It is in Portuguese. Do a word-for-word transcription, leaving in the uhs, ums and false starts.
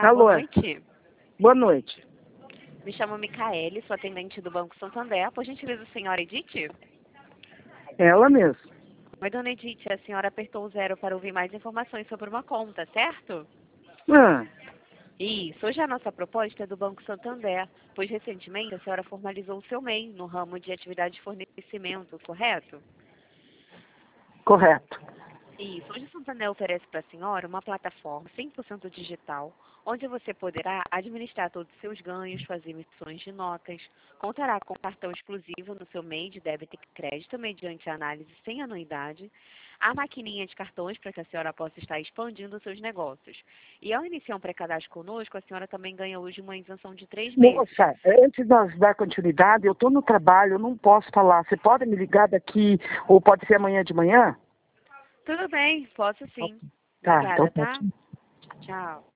Alô. Boa noite. Boa noite. Me chamo Micaele, sou atendente do Banco Santander. Por gentileza, senhora Edith? Ela mesmo. Oi, dona Edith, a senhora apertou o zero para ouvir mais informações sobre uma conta, certo? Ah, Isso, hoje a nossa proposta é do Banco Santander, pois recentemente a senhora formalizou o seu M E I no ramo de atividade de fornecimento, correto? correto. Isso, hoje o Santander oferece para a senhora uma plataforma cem por cento digital, onde você poderá administrar todos os seus ganhos, fazer emissões de notas, contará com cartão exclusivo no seu M E I de débito e crédito mediante análise sem anuidade, a maquininha de cartões para que a senhora possa estar expandindo os seus negócios. E ao iniciar um pré-cadastro conosco, a senhora também ganha hoje uma isenção de três meses. Moça, antes de nós dar continuidade, eu estou no trabalho, eu não posso falar. Você pode me ligar daqui, ou pode ser amanhã de manhã? Tudo bem, posso sim. Tá, Obrigada, então tá? Tchau.